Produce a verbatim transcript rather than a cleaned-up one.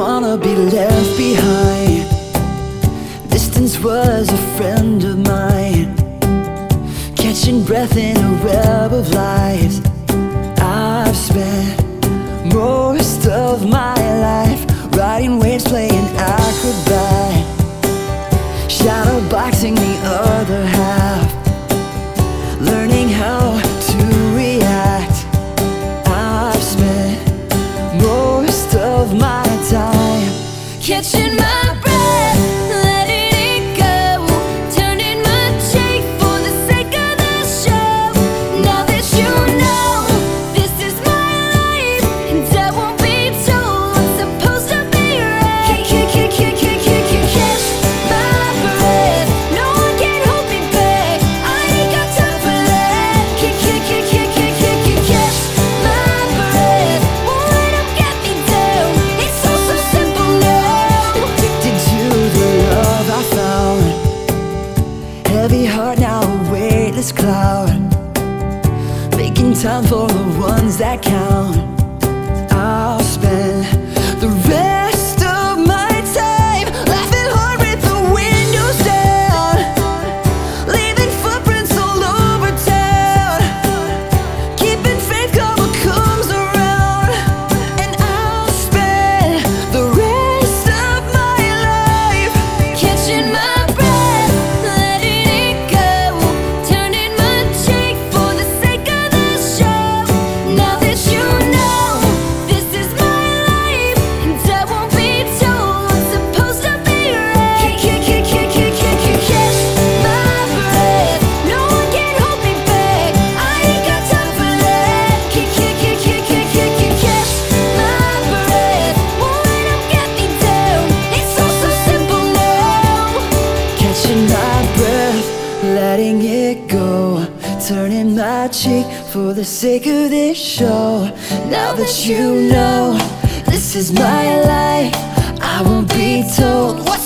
wanna be left behind. Distance was a friend of mine, catching breath in a web of lies. I've spent most of my life riding waves, playing acrobat, shadowboxing the other half, learning how to react. I've spent most of my time catching my breath, letting it go, turning my cheek for the sake of the show. Now that you know this is my life, and I won't be told what's supposed to be right. Catch my breath, no one can hold me back. I ain't got time for that. Catch my breath, boy, don't get me down. It's so so simple now. Addicted to the love I found, heavy heart now a weightless cloud, making time for the ones that count. I'll spend the rest of my time laughing hard with the windows down, leaving footprints all over town, keeping faith come what comes around. And I'll spend the rest of my life catching my breath, letting it go, turning my cheek for the sake of the show. Now that you know this is my life, and I won't be told what's supposed to be right. Catch my breath, no one can hold me back. I ain't got time for that. Catch my breath, boy, don't get me down. It's so so simple now. Catching my breath, letting it go, turning my cheek for the sake of this show. Now that you know this is my life, I won't be told what's